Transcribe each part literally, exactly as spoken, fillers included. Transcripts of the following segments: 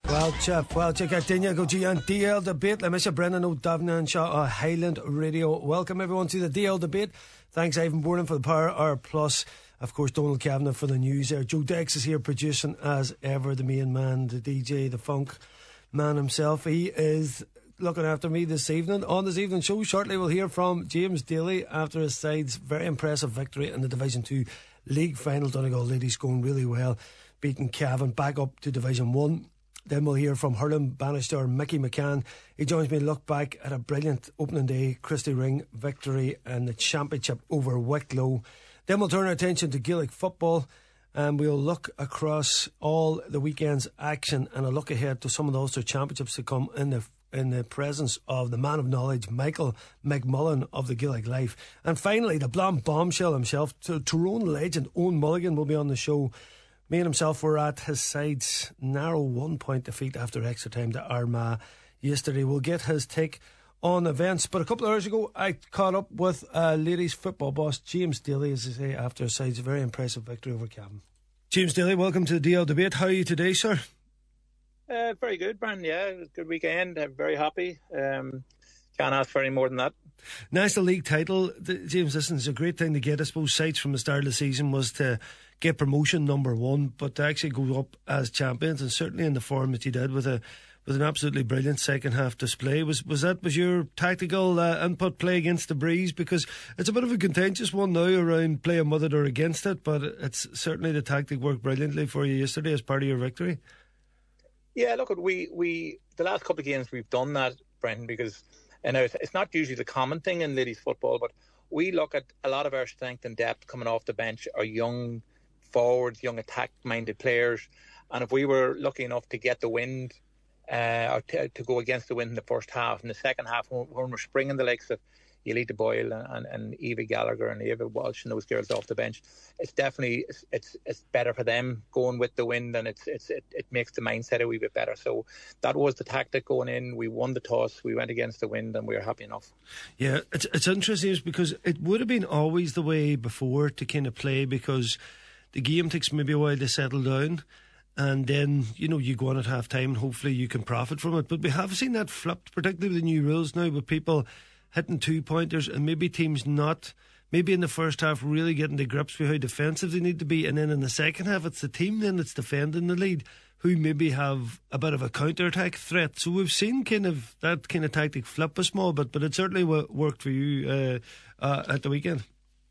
Fáilte, fáilte go duine go dtí an D L debate. Le mis a Brennan O'Davna and Shaw on Highland Radio. Welcome everyone to the D L debate. Thanks Ivan Bourne for the Power Hour Plus. Of course, Donald Kavanagh for the news there. Joe Dex is here producing as ever, the main man, the D J, the funk man himself. He is looking after me this evening. On this evening show, shortly we'll hear from James Daly after his side's very impressive victory in the Division two League final. Donegal ladies going really well, beating Cavan back up to Division one. Then we'll hear from hurling banister Mickey McCann. He joins me to look back at a brilliant opening day Christy Ring victory in the championship over Wicklow. Then we'll turn our attention to Gaelic football, and we'll look across all the weekend's action and a look ahead to some of the Ulster Championships to come in the in the presence of the man of knowledge, Michael McMullen of the Gaelic Life. And finally, the Blam bombshell himself, Tyrone legend Owen Mulligan, will be on the show. Me and himself were at his side's narrow one point defeat after extra time to Armagh yesterday. We'll get his take on events. But a couple of hours ago, I caught up with uh, ladies football boss James Daly, as I say, after his side's very impressive victory over Cavan. James Daly, welcome to the D L debate. How are you today, sir? Uh, very good, Brian. Yeah, it was a good weekend. I'm very happy. Um, can't ask for any more than that. National League title, James, listen, it's a great thing to get. I suppose sights from the start of the season was to get promotion, number one, but to actually go up as champions, and certainly in the form that you did with a with an absolutely brilliant second half display. Was was that was your tactical uh, input, play against the breeze? Because it's a bit of a contentious one now around playing with it or against it, but it's certainly the tactic worked brilliantly for you yesterday as part of your victory. Yeah, look, we we the last couple of games we've done that, Brendan, because and it's, it's not usually the common thing in ladies football, but we look at a lot of our strength and depth coming off the bench are young forwards, young attack-minded players, and if we were lucky enough to get the wind uh, or to, to go against the wind in the first half, in the second half when, when we're springing the likes of Elita Boyle and, and, and Eva Gallagher and Eva Walsh and those girls off the bench, it's definitely it's it's, it's better for them going with the wind, and it's it's it, it makes the mindset a wee bit better. So that was the tactic going in. We won the toss, we went against the wind, and we were happy enough. Yeah, it's it's interesting because it would have been always the way before to kind of play, because the game takes maybe a while to settle down, and then, you know, you go on at half time and hopefully you can profit from it. But we have seen that flipped, particularly with the new rules now, with people hitting two pointers and maybe teams not, maybe in the first half really getting to grips with how defensive they need to be, and then in the second half it's the team then that's defending the lead who maybe have a bit of a counter-attack threat. So we've seen kind of that kind of tactic flip a small bit, but it certainly w- worked for you uh, uh, at the weekend.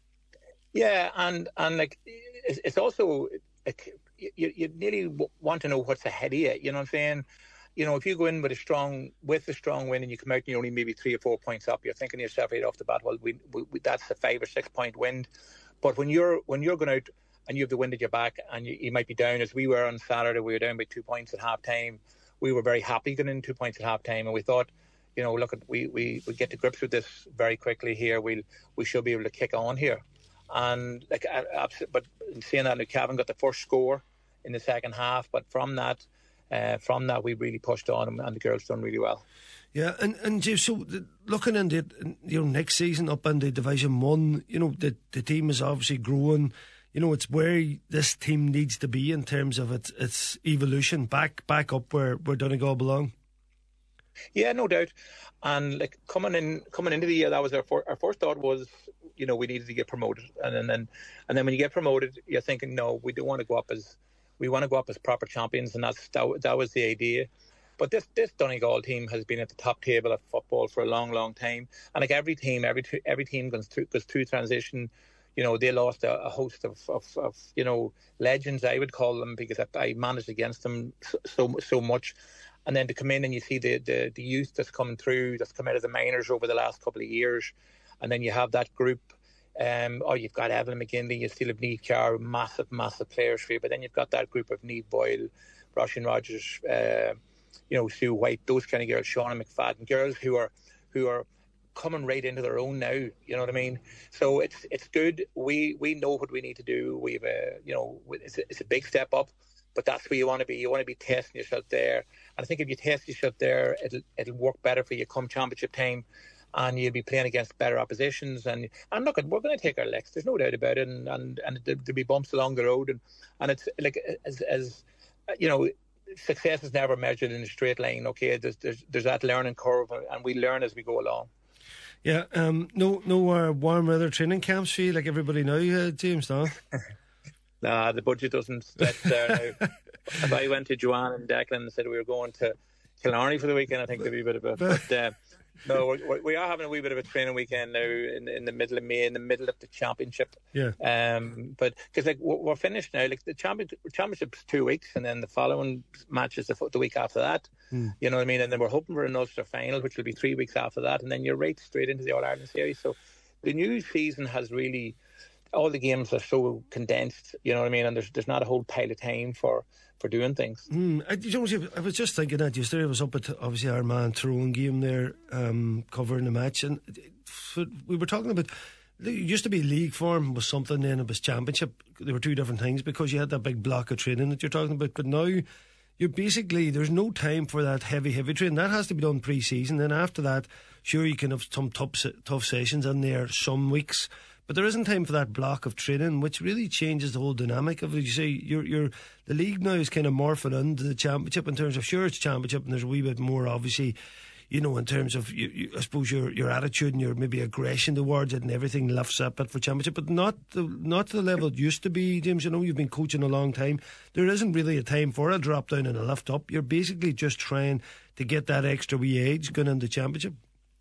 Yeah, and and like it's, it's also like, you you nearly want to know what's ahead of you. You know what I'm saying? You know, if you go in with a strong with a strong win and you come out and you're only maybe three or four points up, you're thinking to yourself right off the bat, well, we, we, that's a five or six point win. But when you're when you're going out and you have the wind at your back and you, you might be down, as we were on Saturday, we were down by two points at half time. We were very happy getting in two points at half time, and we thought, you know, look, we we we get to grips with this very quickly here. We'll we should be able to kick on here. And like, but seeing that, like, Cavan got the first score in the second half, but from that, uh, from that, we really pushed on, and the girls done really well. Yeah, and and James, so looking into you know next season up into Division One, you know the the team is obviously growing. You know, it's where this team needs to be in terms of its its evolution back back up where where Donegal belong. Yeah, no doubt. And like coming in coming into the year, that was our for, our first thought was, you know, we needed to get promoted, and, and then and then when you get promoted, you're thinking, no, we don't want to go up as we want to go up as proper champions, and that's that, that was the idea. But this this Donegal team has been at the top table of football for a long, long time, and like every team, every every team goes through goes through transition. You know, they lost a, a host of, of, of you know legends, I would call them, because I, I managed against them so so much. And then to come in and you see the, the, the youth that's coming through, that's come out of the minors over the last couple of years. And then you have that group. Um, oh, you've got Evelyn McGinley, you still have Niamh Carr, massive, massive players for you. But then you've got that group of Niamh Boyle, Roisin Rogers, uh, you know, Sue White, those kind of girls, Shauna McFadden, girls who are who are coming right into their own now. You know what I mean? So it's it's good. We we know what we need to do. We've a, you know, it's a, it's a big step up. But that's where you want to be. You want to be testing yourself there. And I think if you test yourself there, it'll it'll work better for you come championship time, and you'll be playing against better oppositions. And and look, we're going to take our licks. There's no doubt about it. And and, and there'll be bumps along the road. And, and it's like as as you know, success is never measured in a straight line. Okay, there's there's, there's that learning curve, and we learn as we go along. Yeah, um, no, no uh, warm weather training camps for you like everybody now, uh, James. No, nah, the budget doesn't stretch there now. If I went to Joanne and Declan and said we were going to Killarney for the weekend, I think there'd be a bit of a. But uh, no, we're, we are having a wee bit of a training weekend now in, in the middle of May, in the middle of the championship. Yeah. Um, but because like we're, we're finished now, like the champion, championship's two weeks, and then the following match is the, the week after that. Hmm. You know what I mean? And then we're hoping for an Ulster final, which will be three weeks after that, and then you're right straight into the All Ireland series. So the new season has really, all the games are so condensed. You know what I mean? And there's there's not a whole pile of time for. for doing things. Mm, I, you know, I was just thinking that yesterday. I was up at obviously our man Tyrone game there, um, covering the match, and we were talking about it used to be league form was something, then it was championship. There were two different things because you had that big block of training that you're talking about, but now you're basically, there's no time for that heavy heavy training. That has to be done pre-season. Then after that, sure, you can have some tough tough sessions in there some weeks. But there isn't time for that block of training, which really changes the whole dynamic of it. You say you're, you're, the league now is kind of morphing into the championship in terms of, sure, it's championship, and there's a wee bit more, obviously, you know, in terms of, you, you, I suppose, your your attitude and your maybe aggression towards it and everything lifts up it for championship, but not the, not to the level it used to be, James. You know, you've been coaching a long time. There isn't really a time for a drop down and a lift up. You're basically just trying to get that extra wee edge going into championship.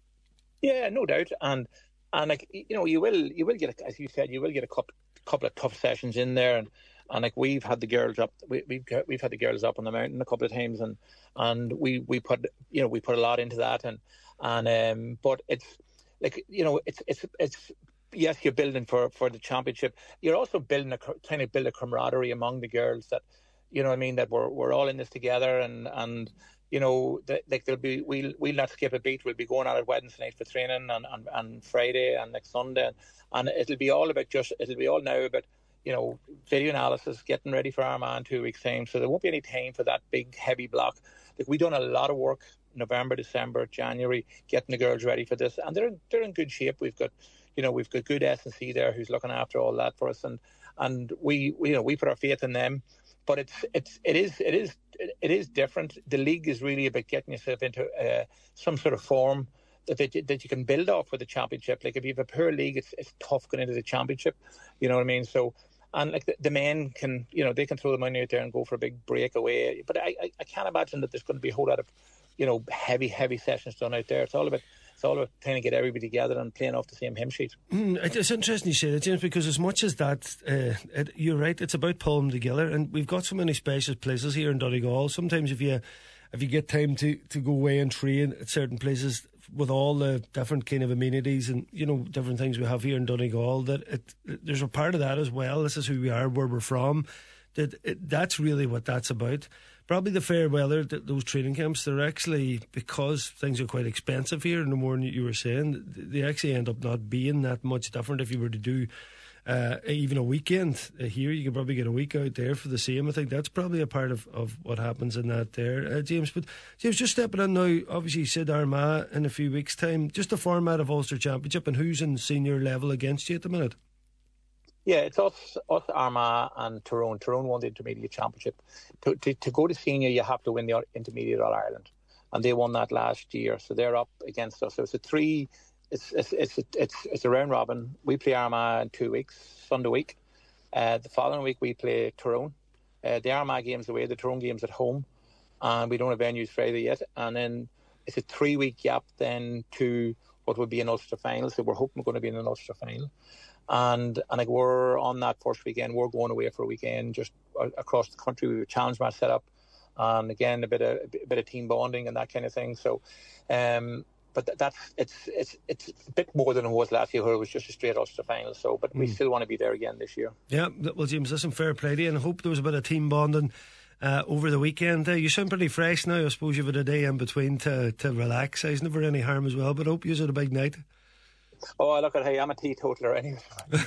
Yeah, no doubt. And And like you know, you will you will get a, as you said, you will get a couple, couple of tough sessions in there, and, and like we've had the girls up, we, we've we've had the girls up on the mountain a couple of times, and and we, we put you know we put a lot into that, and and um, but it's like you know it's it's it's yes, you're building for, for the championship. You're also building a trying to build a camaraderie among the girls that you know what I mean that we're we're all in this together, and and. You know, like there'll be, we'll we'll not skip a beat. We'll be going out at Wednesday night for training, and, and, and Friday and next Sunday, and it'll be all about just it'll be all now about you know video analysis, getting ready for Armagh in two weeks' time. So there won't be any time for that big heavy block. Like we've done a lot of work November, December, January, getting the girls ready for this, and they're in, they're in good shape. We've got you know we've got good S and C there who's looking after all that for us, and and we, we you know we put our faith in them. But it's it's it is it is it is different. The league is really about getting yourself into uh, some sort of form that that you, that you can build off for the championship. Like if you have a poor league, it's it's tough going into the championship. You know what I mean? So and like the, the men can you know they can throw the money out there and go for a big breakaway. But I, I I can't imagine that there's going to be a whole lot of you know heavy heavy sessions done out there. It's all about. It's all about trying to get everybody together and playing off the same hymn sheet. Mm, it's interesting you say that, James, because as much as that, uh, it, you're right, it's about pulling them together. And we've got so many special places here in Donegal. Sometimes if you if you get time to, to go away and train at certain places with all the different kind of amenities and, you know, different things we have here in Donegal, that it, there's a part of that as well. This is who we are, where we're from. That it, that's really what that's about. Probably the fair weather, those training camps, they're actually, because things are quite expensive here, and the more you were saying, they actually end up not being that much different. If you were to do uh, even a weekend here, you can probably get a week out there for the same. I think that's probably a part of, of what happens in that there, uh, James. But James, just stepping in now, obviously you said Armagh in a few weeks' time. Just the format of Ulster Championship and who's in senior level against you at the minute? Yeah, it's us, us Armagh and Tyrone. Tyrone won the Intermediate Championship. To, to to go to senior, you have to win the Intermediate All Ireland, and they won that last year. So they're up against us. So it's a three. It's it's it's it's, it's a round robin. We play Armagh in two weeks, Sunday week. Uh, the following week we play Tyrone. Uh, the Armagh game's away, the Tyrone game's at home, and we don't have venues Friday yet. And then it's a three-week gap then to what would be an Ulster final. So we're hoping we're going to be in an Ulster final. And and like we're on that first weekend, we're going away for a weekend just across the country. We have a challenge match set up, and again a bit of a bit of team bonding and that kind of thing. So, um, but th- that's it's it's it's a bit more than it was last year, where it was just a straight Ulster final. So, but mm. we still want to be there again this year. Yeah, well, James, listen, fair play to you, and I hope there was a bit of team bonding uh, over the weekend. Uh, you sound pretty fresh now. I suppose you've had a day in between to to relax. It's never any harm as well. But I hope you had a big night. Oh, look at hey, I'm a teetotaler anyway.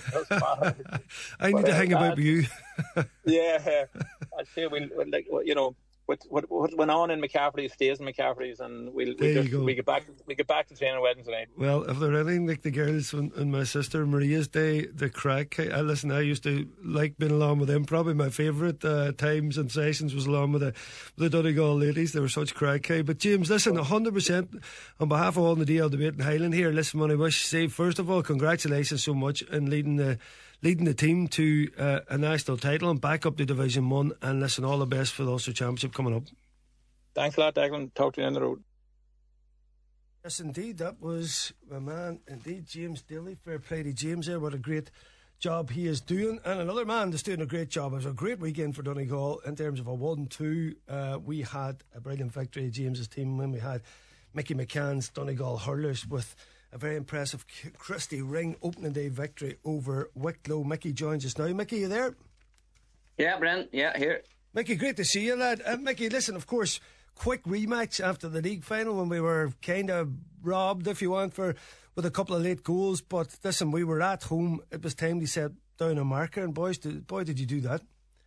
I need but, to uh, hang about with you. yeah, I'd say we we'll, like you know what what what went on in McCaffrey stays in McCaffrey's, and we'll we There just you go. we get back we get back to training Wednesday night. Well, if they're anything like the girls on, on my sister Maria's day, the crack. I listen. I used to like being along with them. Probably my favourite uh, times and sessions was along with the with the Donegal ladies. They were such crack. But James, listen, a hundred percent on behalf of all the D L debate in Highland here. Listen, man, I wish say first of all, congratulations so much in leading the leading the team to uh, a national title and back up to Division One. And listen, all the best for the Ulster Championship coming up. Thanks a lot, Declan. Talk to you on the road. Yes, indeed. That was my man, indeed, James Daly. Fair play to James there. What a great job he is doing. And another man that's doing a great job. It was a great weekend for Donegal in terms of a one two. Uh, we had a brilliant victory of James's team when we had Mickey McCann's Donegal hurlers with a very impressive Christy Ring opening day victory over Wicklow. Mickey joins us now. Mickey, you there? Yeah, Brent. Yeah, here. Mickey, great to see you, lad. Uh, Mickey, listen, of course, quick rematch after the league final when we were kind of robbed, if you want, for with a couple of late goals. But listen, we were at home. It was time to set down a marker, and boys, did, boy, did you do that?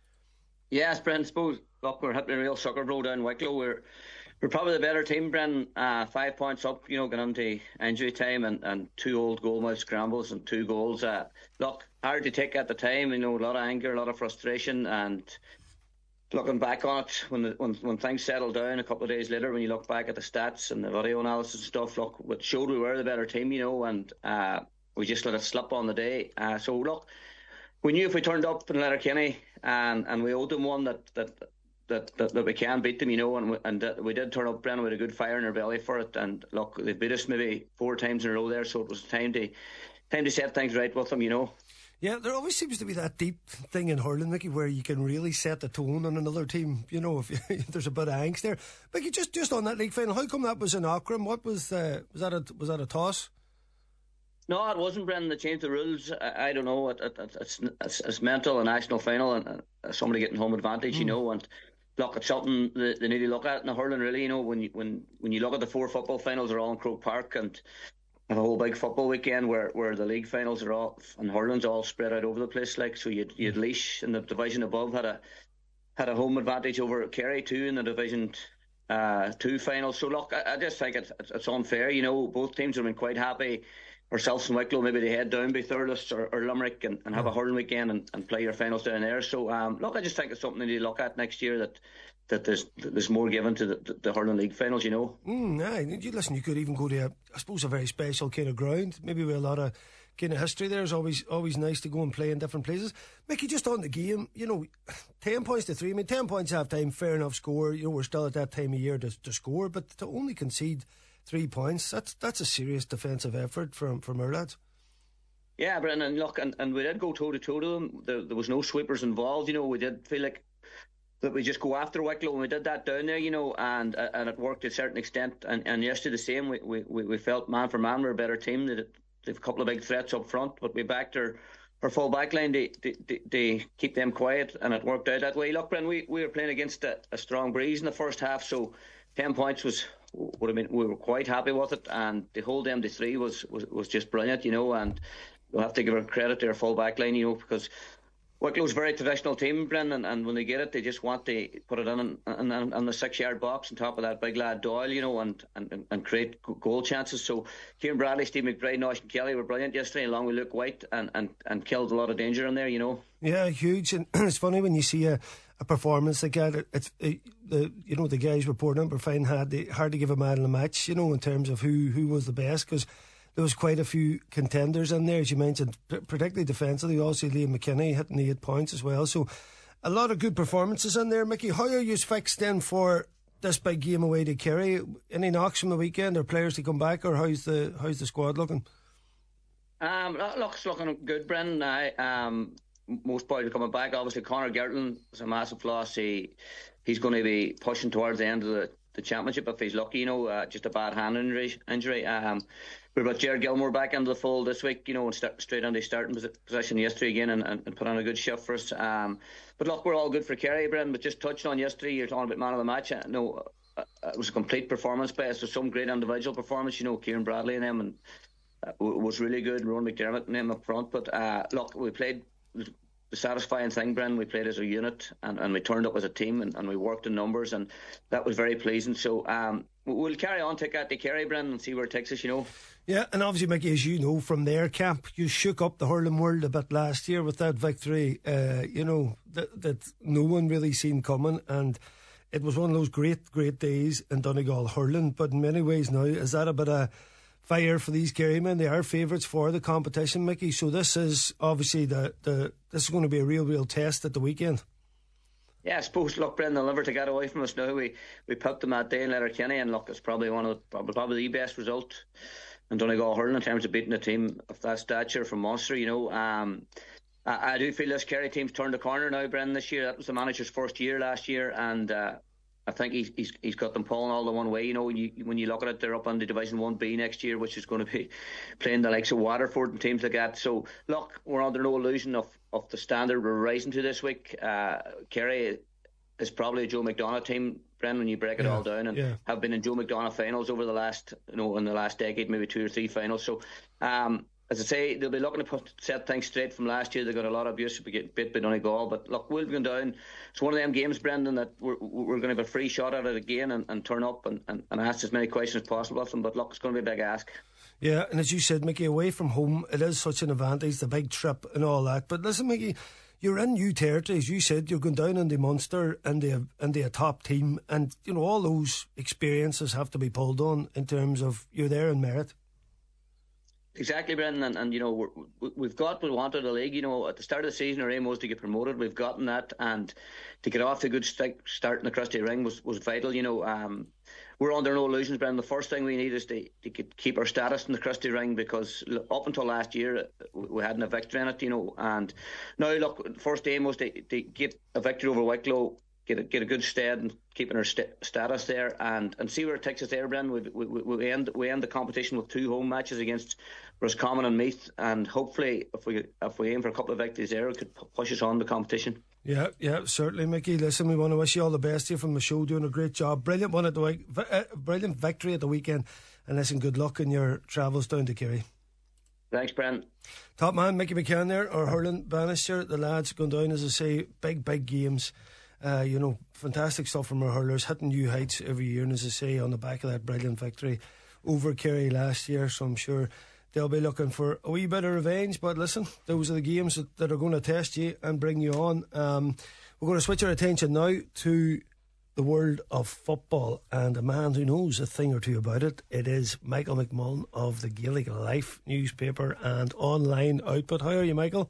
Yes, Brent. I suppose look, we're hitting a real sucker blow down Wicklow. We're we're probably the better team, Brent. Uh, five points up, you know, going into injury time, and, and two old goalmouth scrambles and two goals. Uh, look, hard to take at the time. You know, a lot of anger, a lot of frustration, and looking back on it, when, the, when when things settled down a couple of days later, when you look back at the stats and the video analysis and stuff, look, it showed we were the better team, you know, and uh, we just let it slip on the day. Uh, so look, we knew if we turned up in Letterkenny and and we owed them one that that that, that, that we can beat them, you know, and we, and uh, we did turn up, Brennan, with a good fire in our belly for it. And look, they beat us maybe four times in a row there, so it was time to time to set things right with them, you know. Yeah, there always seems to be that deep thing in hurling, Mickey, where you can really set the tone on another team. You know, if, if there's a bit of angst there. Mickey, just just on that league final, how come that was in Auckland? What was uh, was that? A, was that a toss? No, it wasn't, Brendan. They changed the rules. I, I don't know. It, it, it's, it's it's mental, a national final, and uh, somebody getting home advantage, mm. you know. And look, it's something that they need to look at in the hurling, really. You know, when you when when you look at the four football finals, they're all in Croke Park, and and a whole big football weekend where, where the league finals are all and hurling's all spread out over the place. Like, so you'd you'd Laois in the division above had a had a home advantage over Kerry too in the division uh, two final. So look, I, I just think it's it's unfair. You know, both teams have been quite happy. Ourselves and Wicklow, maybe they head down by Thurles or, or Limerick and, and have a hurling weekend and, and play your finals down there. So um, look, I just think it's something they need to look at next year, that that there's there's more given to the, the, the hurling league finals, you know. Mm, aye. You listen, you could even go to a, I suppose, a very special kind of ground, maybe with a lot of kind of history there. It's always always nice to go and play in different places. Mickey, just on the game, you know, ten points to three. I mean, ten points half time, fair enough score. You know, we're still at that time of year to, to score, but to only concede three points, that's that's a serious defensive effort from from our lads. Yeah, Brendan, look, and, and we did go toe to toe to them. There, there was no sweepers involved. You know, we did feel like that we just go after Wicklow, and we did that down there, you know, and and it worked to a certain extent. And, and yesterday the same, we, we, we felt man for man we're a better team. They have a couple of big threats up front, but we backed our, our full back line to, to, to keep them quiet, and it worked out that way. Look, Brendan, we, we were playing against a, a strong breeze in the first half, so ten points was would have been, we were quite happy with it, and to hold them to three was, was, was just brilliant, you know, and we'll have to give her credit to our full back line, you know, because Wicklow's a very traditional team, Brendan, and when they get it, they just want to put it in in, in, in the six-yard box on top of that big lad Doyle, you know, and, and, and create goal chances. So Kieran Bradley, Steve McBride, Nosh and Kelly were brilliant yesterday, along with Luke White, and, and, and killed a lot of danger in there, you know. Yeah, huge. And it's funny when you see a, a performance like that. It's it, the you know the guys reporting it were finding hard to, hard to give a man in a match, you know, in terms of who, who was the best, because there was quite a few contenders in there, as you mentioned, particularly defensively. Also, Liam McKinney hitting the eight points as well. So, a lot of good performances in there. Mickey, how are you fixed then for this big game away to Kerry? Any knocks from the weekend, or players to come back, or how's the how's the squad looking? Um, looks looking good, Brendan. I, um, most boys are coming back. Obviously, Conor Gertland is a massive loss. He he's going to be pushing towards the end of the, the championship if he's lucky. You know, uh, just a bad hand injury. Injury. Um, We brought Jared Gilmore back into the fold this week, you know, and start straight into starting position yesterday again, and, and, and put on a good shift for us. Um, but look, we're all good for Kerry, Brendan. But just touching on yesterday, you're talking about man of the match. Uh, no, uh, it was a complete performance based. There's some great individual performance, you know, Kieran Bradley and them, and uh, was really good. Rowan McDermott and them up front. But uh, look, we played the the satisfying thing, Brendan. We played as a unit, and, and we turned up as a team, and, and we worked in numbers, and that was very pleasing. So um, we'll carry on, take that to Kerry, Brendan, and see where it takes us, you know. Yeah, and obviously, Mickey, as you know from their camp, you shook up the hurling world a bit last year with that victory, uh, you know, that, that no one really seen coming, and it was one of those great, great days in Donegal hurling. But in many ways now, is that a bit of fire for these Kerrymen? They are favourites for the competition, Mickey. So this is obviously the, the this is going to be a real, real test at the weekend. Yeah, I suppose, look, Brendan, they'll never take that away from us now. We we picked them that day in Letterkenny, and look, it's probably one of the, probably, probably the best result in Donegal hurling in terms of beating a team of that stature from Munster, you know. Um, I, I do feel this Kerry team's turned the corner now, Brendan, this year. That was the manager's first year last year, and uh, I think he's, he's he's got them pulling all the one way. You know, when you when you look at it, they're up on the Division one B next year, which is going to be playing the likes of Waterford and teams like that. So, look, we're under no illusion of, of the standard we're rising to this week. Uh, Kerry is probably a Joe McDonagh team, Brendan, when you break it yeah, all down, and yeah. have been in Joe McDonagh finals over the last, you know, in the last decade, maybe two or three finals. So, um, as I say, they'll be looking to put, set things straight from last year. They got a lot of abuse to get bit by Donegal, but look, we'll be going down. It's one of them games, Brendan, that we're, we're going to have a free shot at it again and, and turn up and, and, and ask as many questions as possible of them. But look, it's going to be a big ask. Yeah, and as you said, Mickey, away from home, it is such an advantage, the big trip and all that. But listen, Mickey, you're in new territories. You said you're going down in the Munster and the and the top team, and you know all those experiences have to be pulled on in terms of you're there in merit. Exactly, Brendan, and, and you know we're, we've got what we wanted a league. You know, at the start of the season, our aim was to get promoted. We've gotten that, and to get off to a good st- start in the Christy Ring was, was vital. You know, um, we're under no illusions, Brendan. The first thing we need is to, to keep our status in the Christy Ring, because up until last year we hadn't a victory in it. You know, and now look, first aim was to, to get a victory over Wicklow. Get a, get a good stead and keeping our st- status there, and, and see where it takes us there, Brendan. We, we, we, end, we end the competition with two home matches against Roscommon and Meath, and hopefully if we if we aim for a couple of victories there, it could push us on the competition. Yeah, yeah, certainly, Mickey. Listen, we want to wish you all the best here from the show, doing a great job. Brilliant one at the week, uh, brilliant victory at the weekend, and listen, good luck in your travels down to Kerry. Thanks, Brendan. Top man, Mickey McCann there, our hurling Bannister. The lads going down, as I say, big, big games. Uh, you know, fantastic stuff from our hurlers, hitting new heights every year, and as I say, on the back of that brilliant victory over Kerry last year, so I'm sure they'll be looking for a wee bit of revenge. But listen, those are the games that, that are going to test you and bring you on. Um, we're going to switch our attention now to the world of football, and a man who knows a thing or two about it. It is Michael McMullen of the Gaelic Life newspaper and online output. How are you, Michael?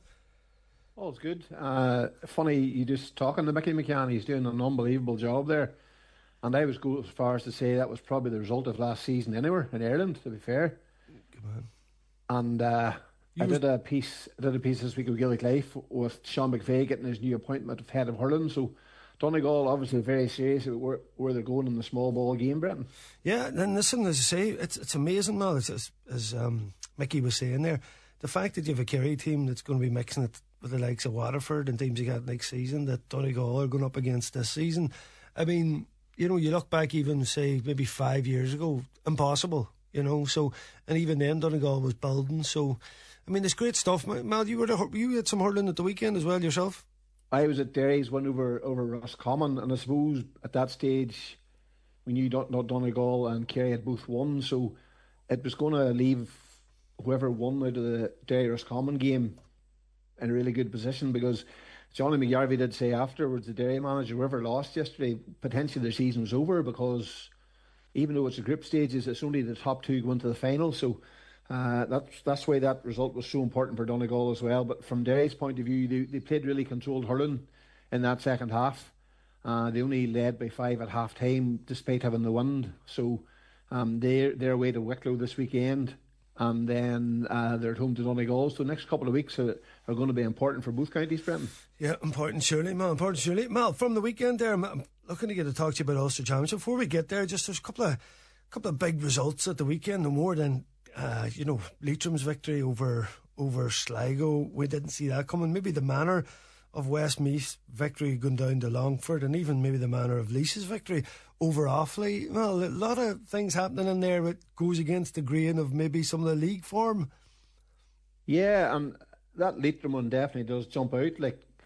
Oh, it's good. Uh, funny, you just talking to Mickey McCann. He's doing an unbelievable job there. And I was go as far as to say that was probably the result of last season anywhere in Ireland, to be fair. Come on. And uh, I was... did a piece I did a piece this week of Gaelic Life with Sean McVeigh getting his new appointment of head of hurling. So Donegal obviously very serious about where, where they're going in the small ball game, Brendan. Yeah, and listen, as I say, it's it's amazing, Mal, as, as, as um, Mickey was saying there, the fact that you have a Kerry team that's going to be mixing it with the likes of Waterford and teams you got next season that Donegal are going up against this season. I mean, you know, you look back even, say, maybe five years ago, impossible, you know, so, and even then Donegal was building, so, I mean, it's great stuff. Mal, you were to, you had some hurling at the weekend as well yourself? I was at Derry's, went over, over Roscommon, and I suppose at that stage we knew Don- Don- Donegal and Kerry had both won, so it was going to leave whoever won out of the Derry Roscommon game in a really good position, because Johnny McGarvey did say afterwards, the Derry manager, whoever lost yesterday, potentially their season was over, because even though it's a group stages, it's only the top two go into the final. So uh, that's that's why that result was so important for Donegal as well. But from Derry's point of view, they, they played really controlled hurling in that second half. Uh, they only led by five at half time despite having the wind. So um, they're, they're away to Wicklow this weekend. And then uh, they're at home to Donegal. So the next couple of weeks are, are going to be important for both counties, Brendan. Yeah, important surely, Mal, important surely. Mal, from the weekend there, I'm looking to get to talk to you about Ulster Championship. Before we get there, just there's a couple of couple of big results at the weekend, no more than, uh, you know, Leitrim's victory over over Sligo. We didn't see that coming. Maybe the manner of Westmeath's victory going down to Longford, and even maybe the manner of Lees's victory over Offaly. Well, a lot of things happening in there that goes against the grain of maybe some of the league form. Yeah, and that Leitrim one definitely does jump out. Like,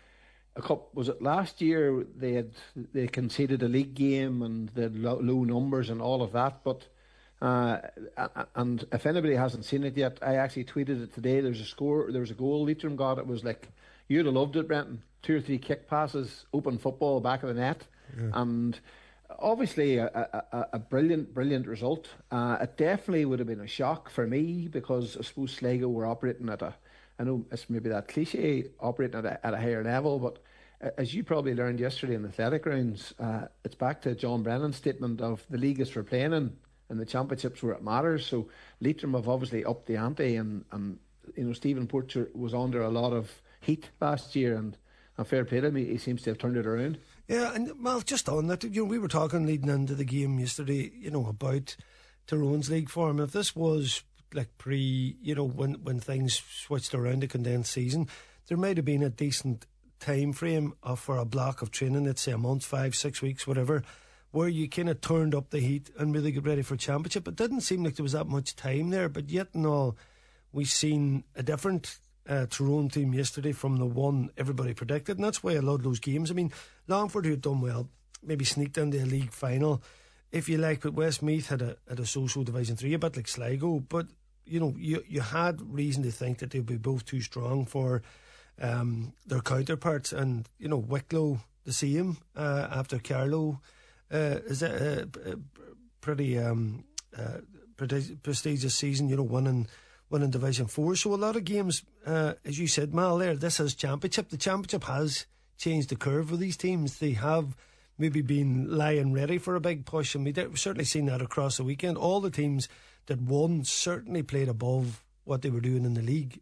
a couple, was it last year they had they conceded a league game and they had low, low numbers and all of that, but uh, and if anybody hasn't seen it yet, I actually tweeted it today. There's a score, there was a goal Leitrim got. It was like, you'd have loved it, Brenton. Two or three kick passes, open football, back of the net, yeah. And obviously a, a, a brilliant, brilliant result. Uh, it definitely would have been a shock for me because I suppose Sligo were operating at a, I know it's maybe that cliche, operating at a, at a higher level, but as you probably learned yesterday in the athletic rounds, uh, it's back to John Brennan's statement of the league is for playing in, and the championships where it matters. So Leitrim have obviously upped the ante, and, and you know, Stephen Porcher was under a lot of heat last year, and, and fair play to him, he, he seems to have turned it around. Yeah, and well, just on that, you know, we were talking leading into the game yesterday, you know, about Tyrone's league form. If this was like pre, you know, when, when things switched around the condensed season, there might have been a decent time frame of, for a block of training, let's say a month, five, six weeks, whatever, where you kind of turned up the heat and really get ready for championship. It didn't seem like there was that much time there, but yet and all, we've seen a different uh, Tyrone team yesterday from the one everybody predicted, and that's why a lot of those games, I mean, Longford, who had done well, maybe sneaked into a league final, if you like, but Westmeath had a, had a social Division three, a bit like Sligo, but you know, you, you had reason to think that they'd be both too strong for Um, their counterparts, and you know, Wicklow the same uh, after Carlow uh, is that a, a pretty um, uh, prestigious season, you know, winning winning Division Four. So a lot of games, uh, as you said, Mal, there, this is championship. The championship has changed the curve of these teams. They have maybe been lying ready for a big push, and we've certainly seen that across the weekend. All the teams that won certainly played above what they were doing in the league.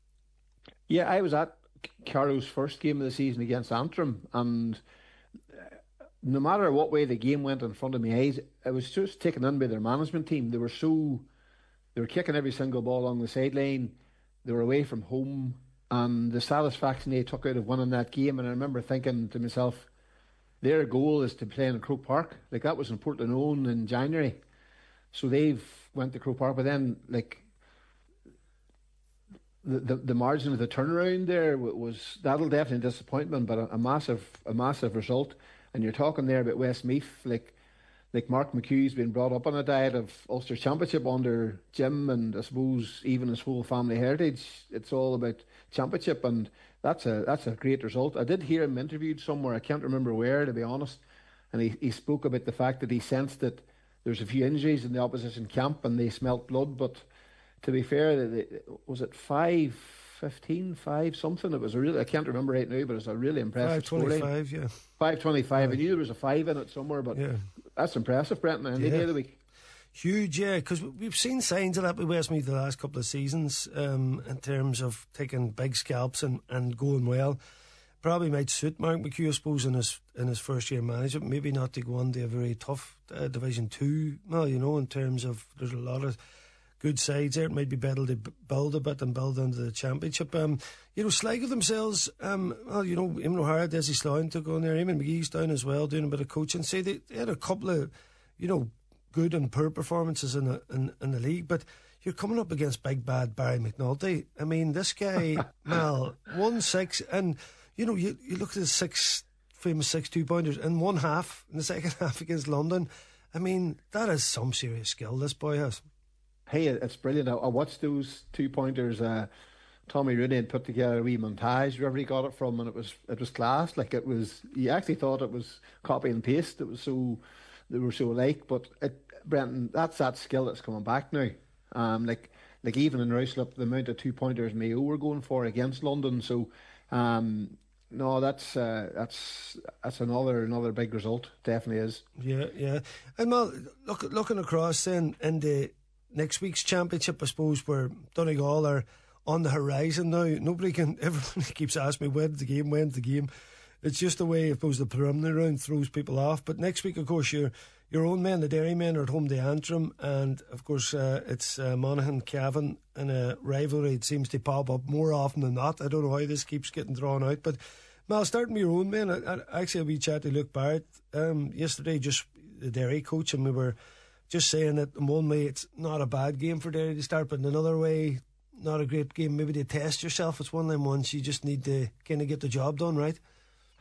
Yeah, I was at Carlow's first game of the season against Antrim, and no matter what way the game went in front of my eyes, I was just taken in by their management team. They were so, they were kicking every single ball along the sideline. They were away from home, and the satisfaction they took out of winning that game. And I remember thinking to myself, their goal is to play in Croke Park. Like, that was in Portlaoise in January, so they've went to Croke Park. But then, like, The, the the margin of the turnaround there was, that'll definitely disappointment, but a, a massive a massive result. And you're talking there about Westmeath, like like Mark McHugh's been brought up on a diet of Ulster Championship under Jim, and I suppose even his whole family heritage. It's all about championship, and that's a that's a great result. I did hear him interviewed somewhere, I can't remember where, to be honest, and he, he spoke about the fact that he sensed that there's a few injuries in the opposition camp and they smelt blood, but to be fair, was it five fifteen, five something? It was a really, I can't remember right now, but it's a really impressive score. five twenty-five, yeah. five twenty-five. I knew there was a five in it somewhere, but yeah, that's impressive, Brenton, any day of the week. Huge, yeah, because we've seen signs of that with Westmeath the last couple of seasons um, in terms of taking big scalps and, and going well. Probably might suit Mark McHugh, I suppose, in his in his first year management. Maybe not to go on to a very tough uh, Division Two, well, you know, in terms of there's a lot of good sides there. It might be better to build a bit and build into the championship. Um, you know, Sligo themselves, um, well, you know, Eamon O'Hara, Desi Sloan took on there. Eamon McGee's down as well, doing a bit of coaching. Say they, they had a couple of, you know, good and poor performances in the in, in the league, but you're coming up against big bad Barry McNulty. I mean, this guy, Mal, won six, and you know, you, you look at his six famous six two pointers in one half, in the second half against London. I mean, that is some serious skill this boy has. Hey, it's brilliant. I, I watched those two pointers. Uh, Tommy Rooney had put together a wee montage wherever he got it from, and it was it was class. Like, it was, you actually thought it was copy and paste. It was so, they were so alike. But it, Brenton, that's that skill that's coming back now. Um, like like even in Ruislip, the amount of two pointers Mayo were going for against London. So, um, no, that's uh, that's that's another another big result. Definitely is. Yeah, yeah. And well, look looking across then in the next week's championship, I suppose, where Donegal are on the horizon now. Nobody can, everybody keeps asking me, when's the game, when's the game? It's just the way, I suppose, the preliminary round throws people off. But next week, of course, your your own men, the Derry men, are at home to Antrim. And, of course, uh, it's uh, Monaghan, Cavan, and a rivalry. It seems to pop up more often than not. I don't know how this keeps getting drawn out. But, Mal, starting with your own men, I, I actually, we chatted to Luke Barrett um, yesterday, just the Derry coach, and we were just saying that in one way it's not a bad game for Derry to start, but in another way, not a great game maybe to test yourself. It's one of them ones you just need to kind of get the job done, right?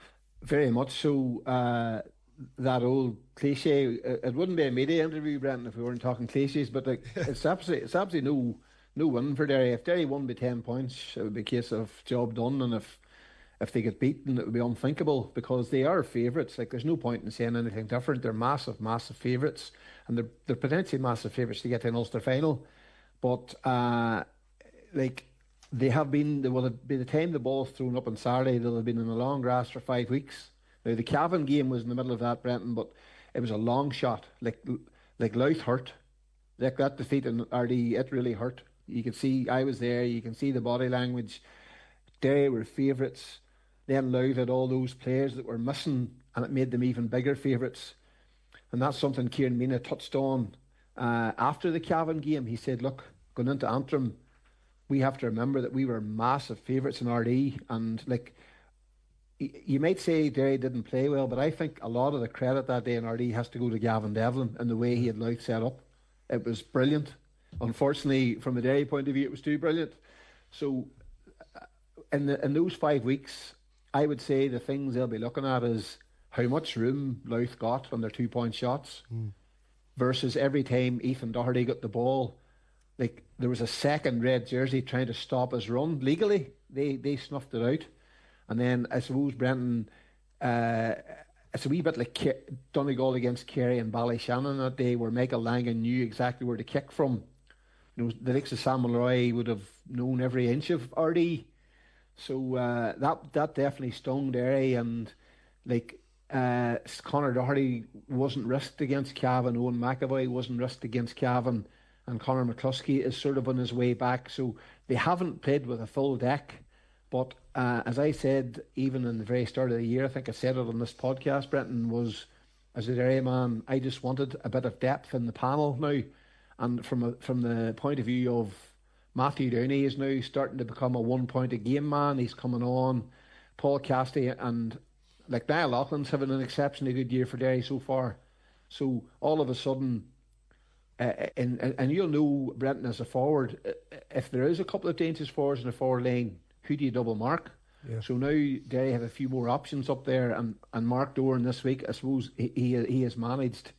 Very much so. Uh, that old cliche. It wouldn't be a media interview, Brenton, if we weren't talking cliches. But like, it's absolutely, it's absolutely no, no win for Derry. If Derry won by ten points, it would be a case of job done. And if if they get beaten, it would be unthinkable because they are favourites. Like, there's no point in saying anything different. They're massive, massive favourites, and they're they're potentially massive favourites to get to an Ulster final. But uh, like. They have been, they will have, by the time the ball's thrown up on Saturday, they'll have been in the long grass for five weeks. Now, the Cavan game was in the middle of that, Brenton, but it was a long shot. Like like Louth hurt. Like that defeat in R D, it really hurt. You can see, I was there, you can see the body language. Derry were favourites. Then Louth had all those players that were missing, and it made them even bigger favourites. And that's something Kieran Mina touched on uh, after the Cavan game. He said, look, going into Antrim, we have to remember that we were massive favourites in R D, and like you might say Derry didn't play well, but I think a lot of the credit that day in R D has to go to Gavin Devlin and the way he had Louth set up. It was brilliant. Unfortunately, from a Derry point of view, it was too brilliant. So in the, in those five weeks, I would say the things they'll be looking at is how much room Louth got on their two point shots mm. versus every time Ethan Doherty got the ball. Like, there was a second red jersey trying to stop his run legally. They they snuffed it out. And then I suppose Brenton, uh, it's a wee bit like Ke- Donegal against Kerry and Ballyshannon that day, where Michael Langan knew exactly where to kick from. You know, the likes of Samuel Roy would have known every inch of R D. So uh, that that definitely stung Derry. And like uh, Conor Doherty wasn't risked against Cavan. Owen McAvoy wasn't risked against Cavan. And Conor McCluskey is sort of on his way back. So they haven't played with a full deck. But uh, as I said, even in the very start of the year, I think I said it on this podcast, Brenton, was, as a Derry man, I just wanted a bit of depth in the panel now. And from a, from the point of view of Matthew Downey is now starting to become a one-point-a-game man. He's coming on. Paul Cassidy and like Niall Loughlin's having an exceptionally good year for Derry so far. So all of a sudden... Uh, and, and you'll know, Brenton, as a forward, if there is a couple of dangerous forwards in the forward lane, who do you double mark? Yeah. So now Derry have a few more options up there, and, and Mark Doran this week, I suppose he he, he has managed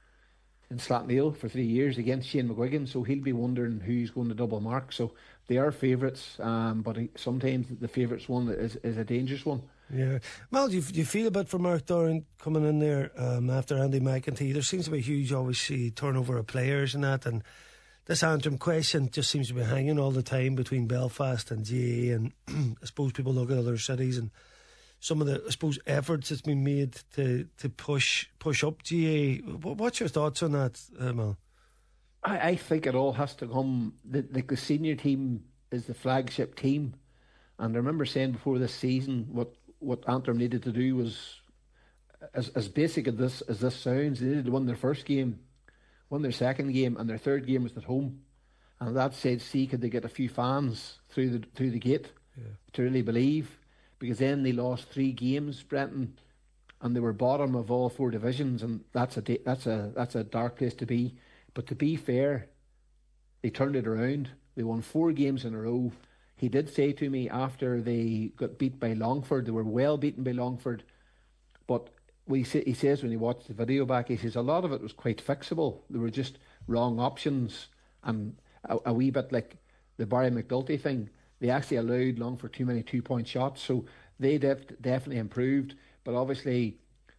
in Slaughtneil for three years against Shane McGuigan, so he'll be wondering who's going to double mark. So they are favourites, um, but he, sometimes the favourites one is, is a dangerous one. Yeah. Well, do you, do you feel a bit for Mark Doran coming in there um, after Andy McEntee? There seems to be a huge, obviously, turnover of players and that, and this Antrim question just seems to be hanging all the time between Belfast and G A A, and I suppose people look at other cities and some of the, I suppose, efforts that's been made to, to push push up G A A. What's your thoughts on that, uh, Mal? I, I think it all has to come, the, the, the senior team is the flagship team, and I remember saying before this season what what Antrim needed to do was, as as basic as this as this sounds, they needed to win their first game, win their second game, and their third game was at home. And that said, see, could they get a few fans through the through the gate yeah. to really believe? Because then they lost three games, Brenton, and they were bottom of all four divisions, and that's a that's a that's a dark place to be. But to be fair, they turned it around. They won four games in a row. He did say to me after they got beat by Longford, they were well beaten by Longford, but he says when he watched the video back, he says a lot of it was quite fixable. There were just wrong options, and a, a wee bit like the Barry McDulty thing. They actually allowed Longford too many two-point shots, so they def- definitely improved. But obviously,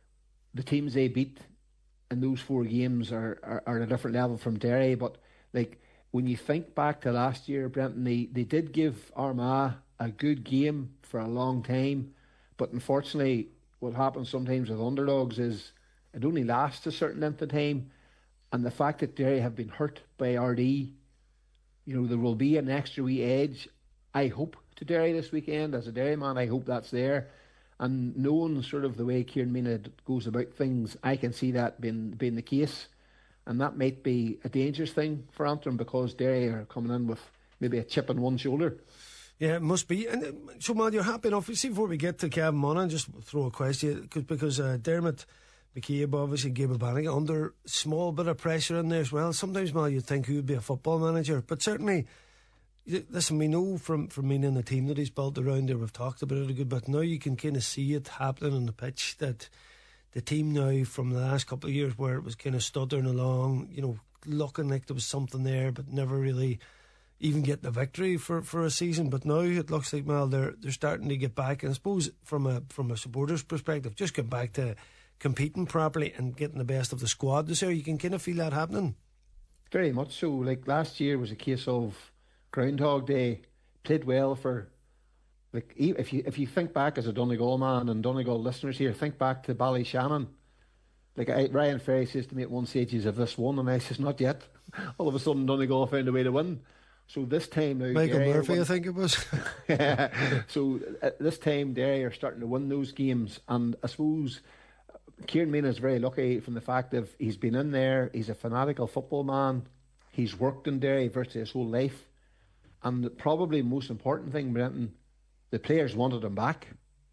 the teams they beat in those four games are, are, are at a different level from Derry. But like, when you think back to last year, Brenton, they, they did give Armagh a good game for a long time, but unfortunately what happens sometimes with underdogs is it only lasts a certain length of time, and the fact that Derry have been hurt by R D, you know, there will be an extra wee edge, I hope, to Derry this weekend. As a Derry man, I hope that's there, and knowing sort of the way Kieran Mina goes about things, I can see that being, being the case. And that might be a dangerous thing for Antrim because Derry are coming in with maybe a chip on one shoulder. Yeah, it must be. And uh, so, man, you're happy enough. See, before we get to Cavan Monaghan, just throw a question cause, because uh, Dermot McCabe, obviously, Gabriel Bannigan, under small bit of pressure in there as well. Sometimes, man, you'd think he would be a football manager, but certainly listen, we know from, from being in the team that he's built around there, we've talked about it a good bit. Now you can kind of see it happening on the pitch, that the team now from the last couple of years where it was kind of stuttering along, you know, looking like there was something there, but never really even get the victory for, for a season. But now it looks like, well, they're they're starting to get back, and I suppose from a from a supporter's perspective, just get back to competing properly and getting the best of the squad this year. You can kind of feel that happening. Very much so. Like last year was a case of Groundhog Day. Played well for, like, if you if you think back as a Donegal man and Donegal listeners here, think back to Ballyshannon. Like I, Ryan Ferry says to me at one stage, "Is if this won?" And I says, "Not yet." All of a sudden, Donegal found a way to win. So this time now, Michael Derry Murphy, won. I think it was. So uh, this time, Derry are starting to win those games, and I suppose Kieran Meena is very lucky from the fact that he's been in there. He's a fanatical football man. He's worked in Derry virtually his whole life, and probably the most important thing, Brenton, the players wanted him back.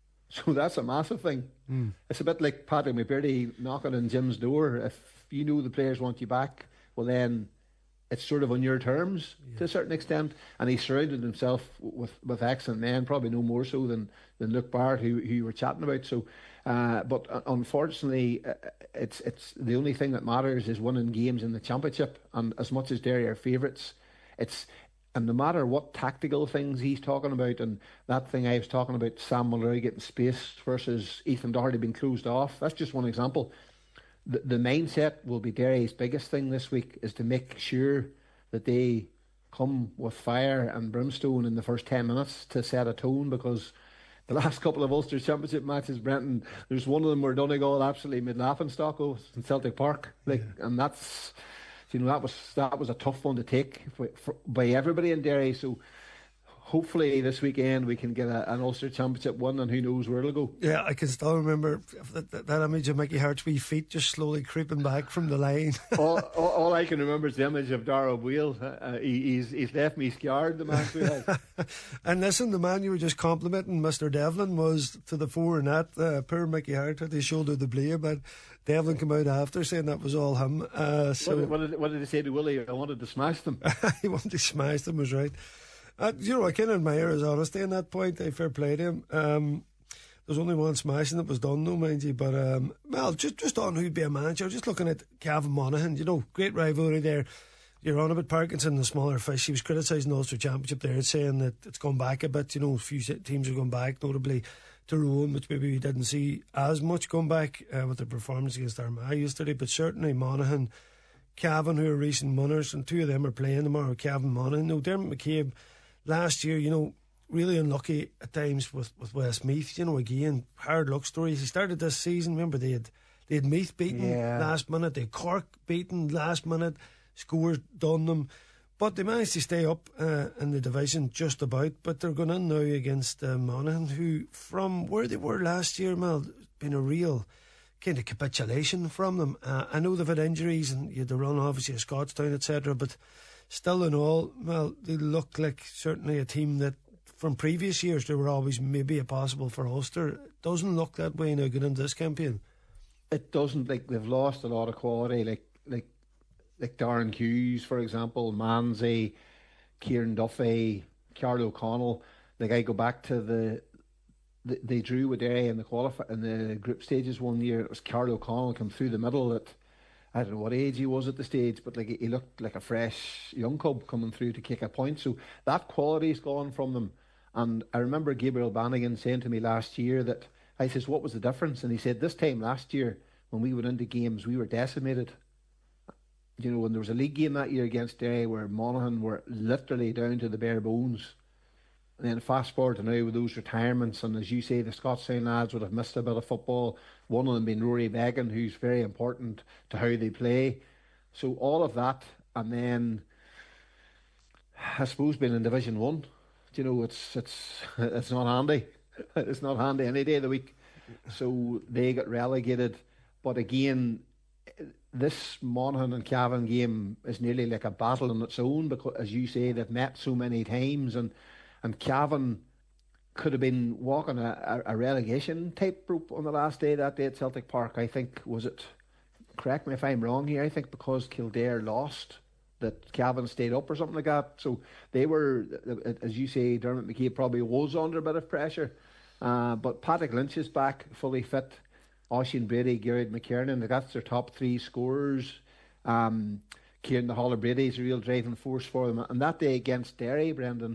So that's a massive thing. Mm. It's a bit like Patrick McBurney knocking on Jim's door. If you know the players want you back, well then it's sort of on your terms, yeah, to a certain extent. And he surrounded himself with, with excellent men, probably no more so than, than Luke Barrett, who, who you were chatting about. So, uh, but unfortunately, uh, it's it's the only thing that matters is winning games in the championship. And as much as Derry are favourites, it's and no matter what tactical things he's talking about, and that thing I was talking about, Sam Mullery getting space versus Ethan Doherty being closed off, that's just one example. The, the mindset will be Derry's biggest thing this week, is to make sure that they come with fire and brimstone in the first ten minutes to set a tone, because the last couple of Ulster Championship matches, Brenton, there's one of them where Donegal absolutely made laughing stock of in Celtic Park, like, yeah. And that's, you know, that was that was a tough one to take for, for, by everybody in Derry. So hopefully this weekend we can get a, an Ulster Championship win, and who knows where it'll go. Yeah, I can still remember that, that, that image of Mickey Hart's wee feet just slowly creeping back from the line. all, all, all I can remember is the image of Dara O'Boyle. Uh, he, he's he's left me scarred, the man who has. And listen, the man you were just complimenting, Mister Devlin, was to the fore in that. Uh, poor Mickey Hart had his shoulder the blame, but Devlin came out after saying that was all him. Uh, so what, what, did, what did he say to Willie? I wanted to smash them. He wanted to smash them, was right. Uh, you know, I can admire his honesty on that point. I fair play to him. Um, there's only one smashing that was done, though, mind you. But, um, well, just just on who'd be a manager, just looking at Cavan Monaghan, you know, great rivalry there. You're on about Parkinson, the smaller fish. He was criticising the Ulster Championship there, saying that it's gone back a bit. You know, a few teams have gone back, notably Tyrone, which maybe we didn't see as much going back uh, with the performance against Armagh yesterday. But certainly Monaghan, Cavan, who are recent winners, and two of them are playing tomorrow, Cavan Monaghan. No, Dermot McCabe, last year, you know, really unlucky at times with, with Westmeath. You know, again, hard luck stories. He started this season, remember, they had they had Meath beaten yeah. last minute, they had Cork beaten last minute, scores done them. But they managed to stay up uh, in the division just about. But they're going in now against uh, Monaghan, who, from where they were last year, Mel, been a real kind of capitulation from them. Uh, I know they've had injuries and you had the run, obviously, of Scottstown, et cetera, but still in all, well, they look like certainly a team that from previous years they were always maybe a possible for Ulster. It doesn't look that way now going into this campaign. It doesn't. Like, they've lost a lot of quality, like like like Darren Hughes, for example, Manzi, Kieran Duffy, Carl O'Connell. Like, I go back to the, the they drew with Derry in the qualify in the group stages one year. It was Carl O'Connell come through the middle at, I don't know what age he was at the stage, but like he looked like a fresh young cub coming through to kick a point. So that quality's gone from them. And I remember Gabriel Bannigan saying to me last year that, I says, what was the difference? And he said, this time last year, when we went into games, we were decimated. You know, when there was a league game that year against Derry where Monaghan were literally down to the bare bones. And then fast forward to now with those retirements, and as you say, the Scottstown lads would have missed a bit of football. One of them being Rory Began, who's very important to how they play. So all of that, and then I suppose being in Division One, you know, it's it's it's not handy. It's not handy any day of the week. So they got relegated. But again, this Monaghan and Cavan game is nearly like a battle on its own, because, as you say, they've met so many times, and and Cavan could have been walking a, a relegation type rope on the last day that day at Celtic Park. I think, was it, correct me if I'm wrong here, I think because Kildare lost that Cavan stayed up or something like that. So they were, as you say, Dermot McCabe probably was under a bit of pressure. Uh, but Patrick Lynch is back, fully fit. Oisin Brady, Gerard McKiernan, that's their top three scorers. Um, Kieran the Holler Brady is a real driving force for them. And that day against Derry, Brendan,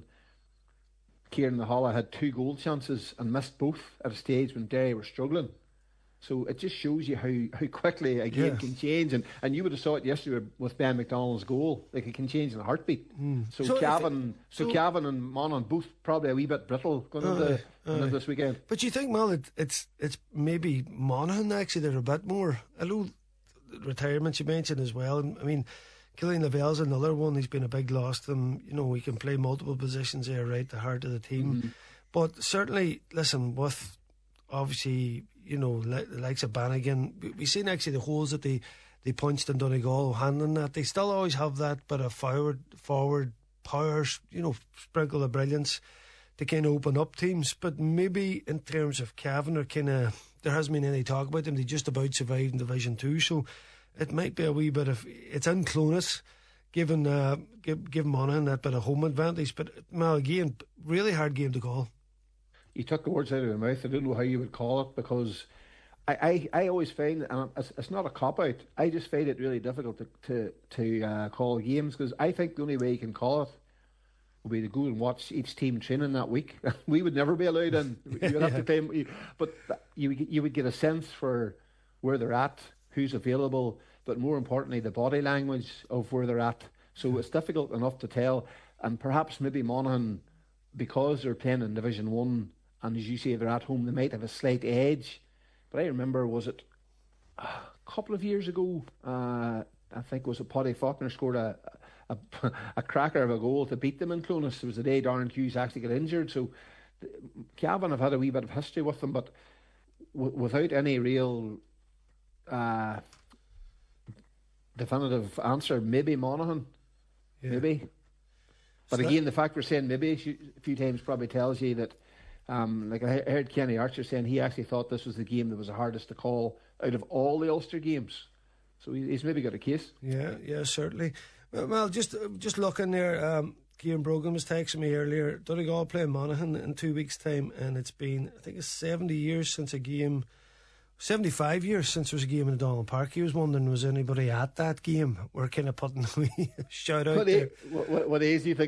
Kieran the Holler had two goal chances and missed both at a stage when Derry were struggling. So it just shows you how, how quickly a game yeah. can change. And, and you would have saw it yesterday with Ben McDonald's goal. Like, it can change in a heartbeat. Mm. So, so Cavan it, so, so Cavan and Monaghan both probably a wee bit brittle going uh, into, uh, into this weekend. But you think, Mal, it, it's it's maybe Monaghan actually, they're a bit more. I know retirement you mentioned as well. I mean, Killian Lavelle's another one. He's been a big loss to them. You know, he can play multiple positions there, right, the heart of the team. Mm-hmm. But certainly, listen, with obviously, you know, the likes of Bannigan, we've seen actually the holes that they, they punched in Donegal, handling that. They still always have that bit of forward, forward power, you know, sprinkle of brilliance to kind of open up teams. But maybe in terms of Cavan, or kind of, there hasn't been any talk about them. They just about survived in Division two. So it might be a wee bit of, it's in Clonus, giving, uh, give, give Monaghan that bit of home advantage. But, well, again, really hard game to call. You took the words out of my mouth. I don't know how you would call it, because I, I, I always find, and it's, it's not a cop-out, I just find it really difficult to to, to uh, call games, because I think the only way you can call it would be to go and watch each team training that week. We would never be allowed in. You would have yeah. to pay, but you, you would get a sense for where they're at, who's available, but more importantly, the body language of where they're at. So it's difficult enough to tell, and perhaps maybe Monaghan, because they're playing in Division one, and as you say, they're at home, they might have a slight edge. But I remember, was it a couple of years ago, uh, I think was it Paddy Faulkner scored a, a a cracker of a goal to beat them in Clonus. It was the day Darren Hughes actually got injured. So Cavan have had a wee bit of history with them, but w- without any real uh, definitive answer, maybe Monaghan, yeah. maybe. But so again, that, the fact we're saying maybe a few times probably tells you that, um, like I heard Kenny Archer saying he actually thought this was the game that was the hardest to call out of all the Ulster games. So he's maybe got a case. Yeah, yeah, certainly. Well, just just looking there, um, Kieran Brogan was texting me earlier. Donegal playing Monaghan in two weeks' time, and it's been, I think it's seventy years since a game. seventy-five years since there was a game in Donald Park. He was wondering, was anybody at that game? We're kind of putting a wee shout out what there. Age, what, what age do you think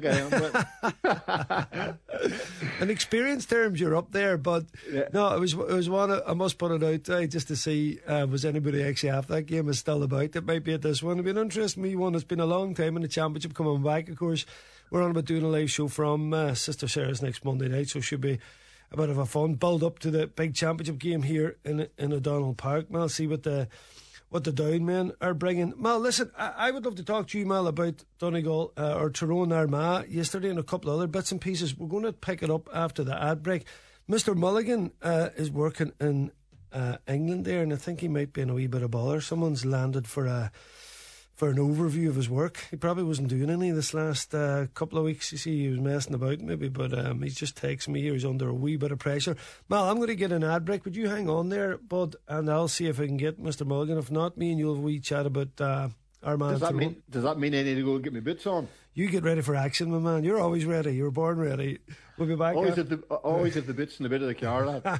I am? In experience terms, you're up there, but yeah. no, it was it was one. I must put it out there just to see uh, was anybody actually at that game is still about. It might be at this one. It'd be an interesting wee one. It's been a long time in the championship coming back. Of course, we're on about doing a live show from uh, Sister Sarah's next Monday night, so it should be a bit of a fun build up to the big championship game here in in O'Donnell Park. Mal, see what the what the Down men are bringing. Mal, listen, I, I would love to talk to you, Mal, about Donegal uh, or Tyrone Armagh yesterday and a couple of other bits and pieces. We're going to pick it up after the ad break. Mister Mulligan uh, is working in uh, England there, and I think he might be in a wee bit of bother. Someone's landed for a for an overview of his work. He probably wasn't doing any this last uh, couple of weeks. You see, he was messing about maybe, but um, he's just texting me here. He's under a wee bit of pressure. Mal, I'm going to get an ad break. Would you hang on there, bud? And I'll see if I can get Mister Mulligan. If not, me and you'll have a wee chat about uh, our man. Does that, mean, does that mean I need to go and get my boots on? You get ready for action, my man. You're always ready. You're born ready. We'll be back. Always have the always have the boots in the bit of the car, lad.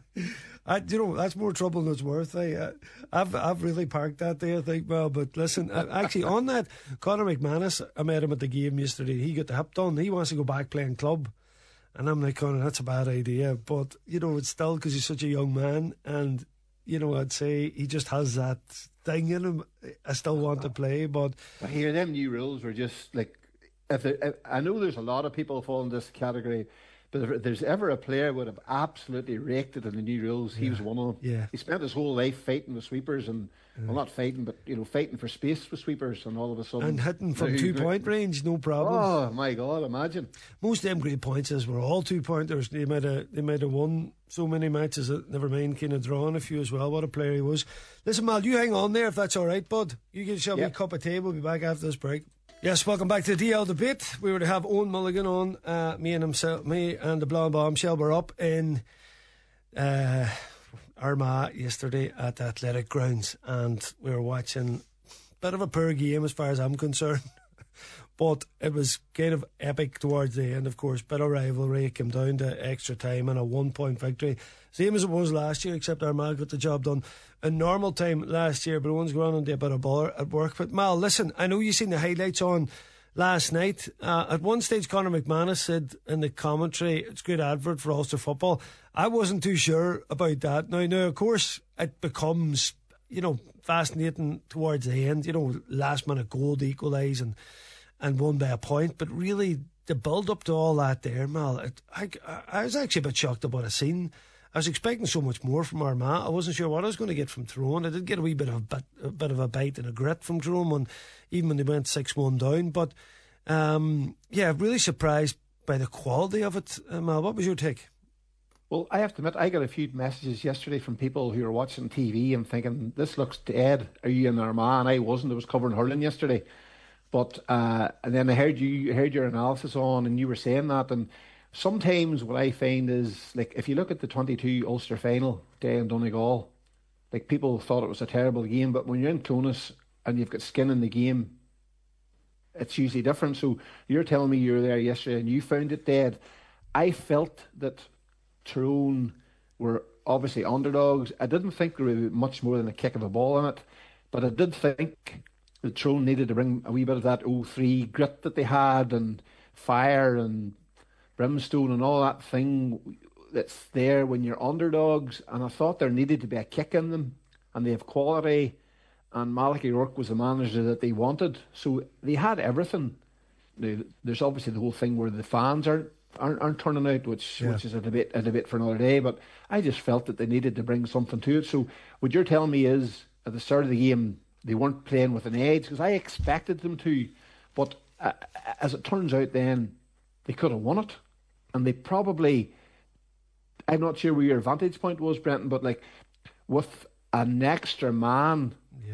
I, you know, that's more trouble than it's worth. I, uh, I've I've really parked that there, I think. Well, but listen, actually on that, Conor McManus, I met him at the game yesterday. He got the hip done. He wants to go back playing club, and I'm like, Conor, that's a bad idea. But you know, it's still because he's such a young man, and you know, I'd say he just has that thing in him. I still want to play, but I hear them new rules were just like. If, there, if I know there's a lot of people fall in this category, but if there's ever a player would have absolutely raked it in the new rules, he yeah. was one of them. Yeah. He spent his whole life fighting with sweepers and yeah. well, not fighting, but you know, fighting for space with sweepers, and all of a sudden and hitting from two point range, no problem. Oh my God, imagine. Most of them great pointers were all two pointers. They might have they might have won so many matches that never mind kind of drawing a few as well. What a player he was. Listen, Mal, you hang on there if that's all right, bud. You get yourself yep. a cup of tea. We'll be back after this break. Yes, welcome back to the D L Debate. We were to have Owen Mulligan on. Uh, me and himself, me and the Blonde Bombshell were up in uh, Armagh yesterday at the Athletic Grounds, and we were watching a bit of a poor game as far as I'm concerned. But it was kind of epic towards the end, of course. Bit of rivalry. It came down to extra time and a one-point victory. Same as it was last year, except Armagh got the job done in normal time last year. But everyone's going on to a bit of bother at work. But Mal, listen, I know you seen the highlights on last night. Uh, at one stage, Conor McManus said in the commentary, it's a great advert for Ulster football. I wasn't too sure about that. Now, now, of course, it becomes, you know, fascinating towards the end. You know, last minute goal to equalise and and won by a point, but really the build up to all that there, Mal, it, I, I was actually a bit shocked about a scene. I was expecting so much more from Armagh. I wasn't sure what I was going to get from Tyrone. I did get a wee bit of a bit, a bit of a bite and a grit from Tyrone, when, even when they went six one down. But um, yeah, really surprised by the quality of it. Uh, Mal, what was your take? Well, I have to admit, I got a few messages yesterday from people who were watching T V and thinking, this looks dead. Are you in Armagh? And I wasn't. I was covering hurling yesterday. But uh, and then I heard you heard your analysis on, and you were saying that. And sometimes what I find is, like, if you look at the twenty-two Ulster final day in Donegal, like, people thought it was a terrible game, but when you're in Clonus and you've got skin in the game, it's usually different. So you're telling me you were there yesterday and you found it dead. I felt that Tyrone were obviously underdogs. I didn't think there would be much more than a kick of a ball in it, but I did think the Tyrone needed to bring a wee bit of that oh three grit that they had, and fire and brimstone and all that thing that's there when you're underdogs. And I thought there needed to be a kick in them, and they have quality, and Malachy Rourke was the manager that they wanted, so they had everything. There's obviously the whole thing where the fans aren't aren't, aren't turning out, which yeah. which is a debate a debate for another day. But I just felt that they needed to bring something to it. So what you're telling me is, at the start of the game, they weren't playing with an edge, because I expected them to, but uh, as it turns out, then they could have won it, and they probably. I'm not sure where your vantage point was, Brenton, but like with an extra man, yeah.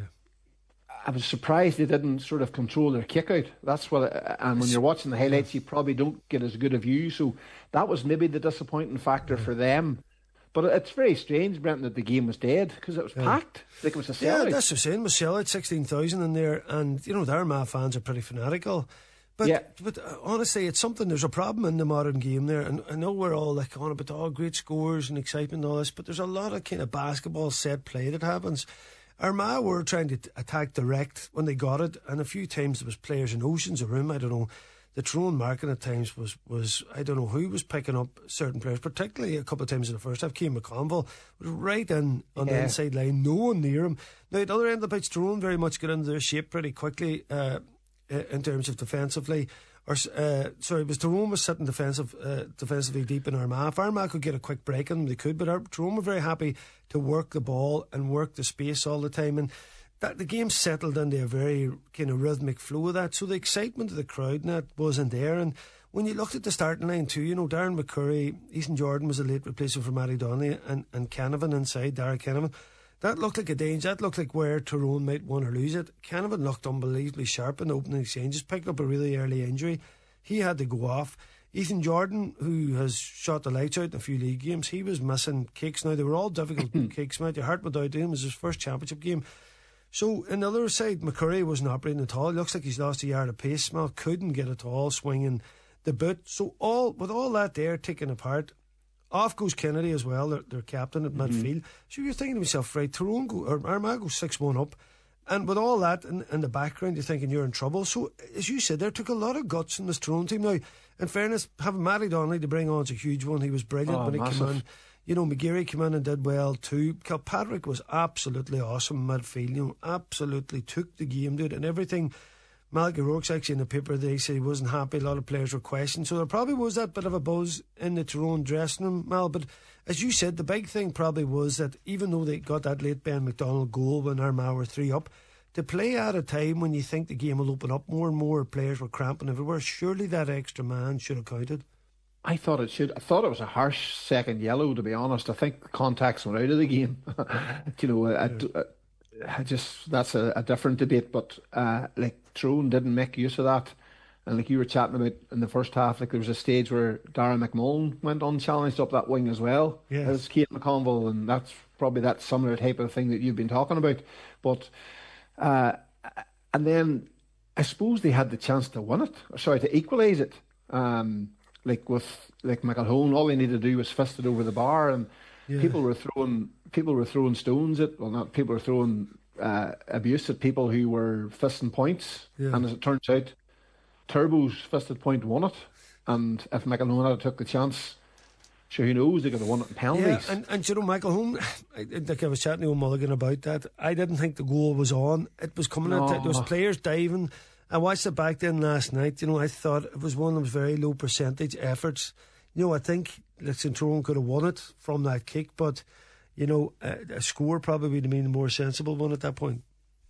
I was surprised they didn't sort of control their kick out. That's what, and when you're watching the highlights, you probably don't get as good a view. So that was maybe the disappointing factor yeah. for them. But it's very strange, Brenton, that the game was dead, because it was yeah. packed. Like it was a sellout. Yeah, that's the same. It was sellout, sixteen thousand in there, and you know the Armagh fans are pretty fanatical. But yeah. but uh, honestly, it's something. There's a problem in the modern game there, and I know we're all like on about oh great scores and excitement and all this, but there's a lot of kind of basketball set play that happens. Armagh were trying to attack direct when they got it, and a few times there was players in oceans of room. I don't know. The Tyrone marking at times was, was I don't know who was picking up certain players, particularly a couple of times in the first half. Cian McConville was right in on yeah. the inside line, no one near him. Now at the other end of the pitch, Tyrone very much got into their shape pretty quickly uh, in terms of defensively. Or uh, sorry, it was Tyrone was sitting defensive, uh, defensively deep in Armagh. If Armagh could get a quick break in them, they could, but our, Tyrone were very happy to work the ball and work the space all the time. And that the game settled into a very kind of rhythmic flow of that. So the excitement of the crowd and that wasn't there. And when you looked at the starting line too, you know, Darren McCurry, Ethan Jordan was a late replacement for Matty Donnelly, and, and Canavan inside, Dara Canavan. That looked like a danger. That looked like where Tyrone might win or lose it. Canavan looked unbelievably sharp in the opening exchanges, picked up a really early injury. He had to go off. Ethan Jordan, who has shot the lights out in a few league games, he was missing kicks. Now, they were all difficult kicks, mate. Your heart went out to him. It was his first championship game. So, on the other side, McCurry wasn't operating at all. It looks like he's lost a yard of pace. Smell couldn't get it all, swinging the boot. So, all with all that there taken apart, off goes Kennedy as well, their, their captain at mm-hmm. midfield. So, you're thinking to yourself, right, Tyrone go, or Armagh go six one up. And with all that in, in the background, you're thinking you're in trouble. So, as you said, there took a lot of guts in this Tyrone team. Now, in fairness, having Matty Donnelly to bring on is a huge one. He was brilliant oh, when he massive. came in. You know, McGeary came in and did well too. Kilpatrick was absolutely awesome midfield. You know, absolutely took the game, dude, and everything. Malachy Rourke's actually in the paper, they said he wasn't happy. A lot of players were questioned. So there probably was that bit of a buzz in the Tyrone dressing room, Mal. But as you said, the big thing probably was that even though they got that late Ben McDonald goal when Armagh were three up, to play at a time when you think the game will open up more and more, players were cramping everywhere, surely that extra man should have counted. I thought it should. I thought it was a harsh second yellow, to be honest. I think the contacts went out of the game. you know, I, I, I just that's a, a different debate. But uh, like Tyrone didn't make use of that, and like you were chatting about in the first half, like there was a stage where Darragh McMullen went unchallenged up that wing as well yes. as Cian McConville, and that's probably that similar type of thing that you've been talking about. But uh, and then I suppose they had the chance to win it, or sorry, to equalise it. Um, like with like McElhone, all they needed to do was fist it over the bar, and yeah. people were throwing people were throwing stones at well, not people were throwing uh, abuse at people who were fisting points, yeah. and as it turns out, Turbo's fisted point won it. And if McElhone had took the chance, sure, who knows, they could have won it in penalties. Yeah, and, and you know, Michael I, like I was chatting to Mulligan about that. I didn't think the goal was on. It was coming no. out. There was players diving. I watched it back then last night. You know, I thought it was one of those very low percentage efforts. You know, I think Tyrone could have won it from that kick, but you know, a, a score probably would have been the more sensible one at that point.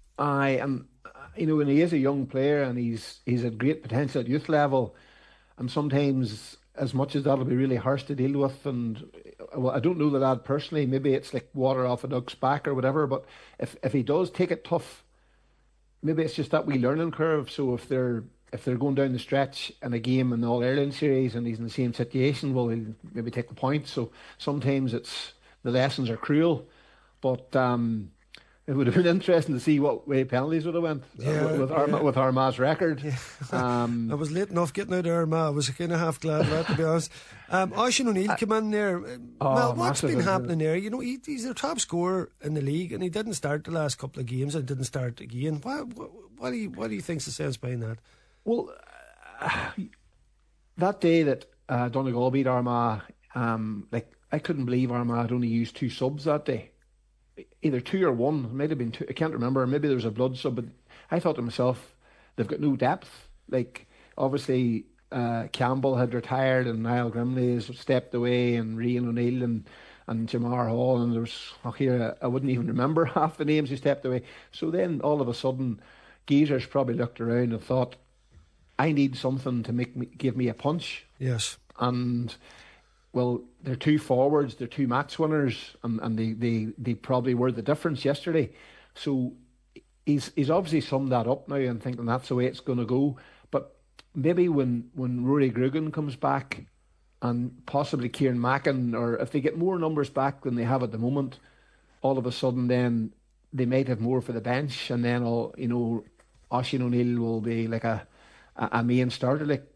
I am, you know, and he is a young player, and he's he's at great potential at youth level. And sometimes, as much as that'll be really harsh to deal with, and well, I don't know the lad personally, maybe it's like water off a duck's back or whatever, but if, if he does take it tough, maybe it's just that wee learning curve. So if they're if they're going down the stretch in a game in the All-Ireland series and he's in the same situation, well, he'll maybe take the points. So sometimes it's the lessons are cruel, but um it would have been interesting to see what way penalties would have went yeah, uh, with, yeah. Arma, with Armagh's record. Yeah. Um, I was late enough getting out of Armagh. I was kind of half glad of that, to be honest. Um, Oisín O'Neill came in there. Oh, well, what's been massive, happening there? You know, he, he's their top scorer in the league, and he didn't start the last couple of games and didn't start again. What, what, what do you what do you think's the sense behind that? Well, uh, that day that uh, Donegal beat Armagh, um, like I couldn't believe Armagh had only used two subs that day. Either two or one, it might have been two, I can't remember, maybe there was a blood sub, but I thought to myself, they've got no depth. Like, obviously, uh, Campbell had retired and Niall Grimley has stepped away, and Rian O'Neill and, and Jamar Hall, and there was, oh, here, I wouldn't even remember half the names who stepped away. So then, all of a sudden, Geezers probably looked around and thought, I need something to make me give me a punch. Yes. And well, they're two forwards, they're two match winners, and, and they, they, they probably were the difference yesterday. So he's he's obviously summed that up now and thinking that's the way it's going to go. But maybe when, when Rory Grugan comes back, and possibly Kieran Mackin, or if they get more numbers back than they have at the moment, all of a sudden then they might have more for the bench, and then all you know, Oisín O'Neill will be like a, a, a main starter. Like,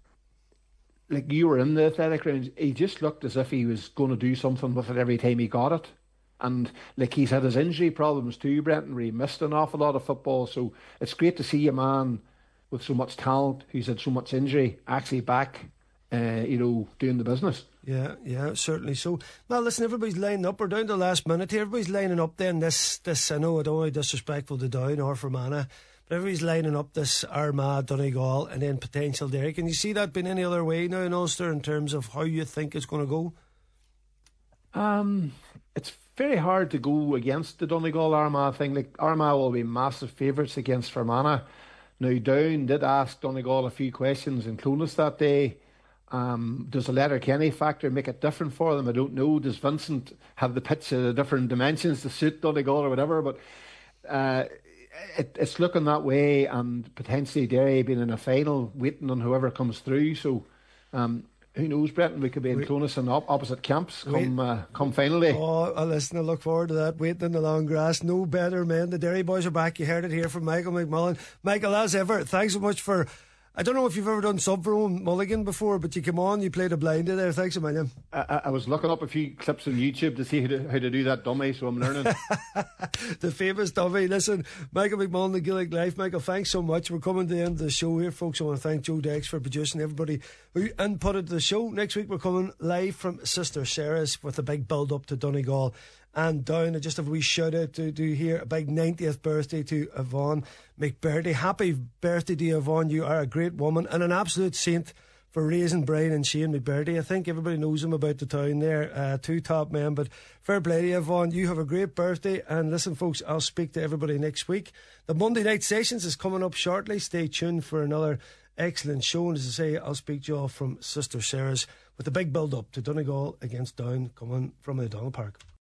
Like you were in the athletic range, he just looked as if he was going to do something with it every time he got it. And like he's had his injury problems too, Brenton, where he missed an awful lot of football. So it's great to see a man with so much talent who's had so much injury actually back, uh, you know, doing the business. Yeah, yeah, certainly so. Now listen, everybody's lining up. We're down to the last minute here. Everybody's lining up then. This, this I know I don't want to be disrespectful to Down or Fermanagh, but everybody's lining up this Armagh, Donegal, and then potential Derry. Can you see that being any other way now in Ulster in terms of how you think it's going to go? Um, it's very hard to go against the Donegal Armagh thing. Like Armagh will be massive favourites against Fermanagh. Now Down did ask Donegal a few questions in Clones that day. Um, does the Letterkenny factor make it different for them? I don't know. Does Vincent have the pitch at different dimensions to suit Donegal or whatever? But uh, It, it's looking that way, and potentially Derry being in a final, waiting on whoever comes through. So, um, who knows, Brenton? We could be in Clones and op- opposite camps come uh, come final day. Oh, uh, listen, I look forward to that. Waiting in the long grass, no better men. The Derry boys are back. You heard it here from Michael McMullen. Michael, as ever, thanks so much for. I don't know if you've ever done sub for Owen Mulligan before, but you come on, you played a blinder there. Thanks a million. I, I was looking up a few clips on YouTube to see how to, how to do that dummy, so I'm learning. The famous dummy. Listen, Michael McMullen, the Gaelic Life. Michael, thanks so much. We're coming to the end of the show here, folks. I want to thank Joe Dex for producing, everybody who inputted the show. Next week, we're coming live from Sister Sarah's with a big build up to Donegal and Down. I just have a wee shout out to do here a big ninetieth birthday to Yvonne McBurdy. Happy birthday to you, Yvonne. You are a great woman and an absolute saint for raising Brian and Shane McBurdy. I think everybody knows him about the town there. Uh, two top men, but fair play to you, Yvonne. You have a great birthday. And listen, folks, I'll speak to everybody next week. The Monday Night Sessions is coming up shortly. Stay tuned for another excellent show. And as I say, I'll speak to you all from Sister Sarah's with a big build up to Donegal against Down coming from O'Donnell Park.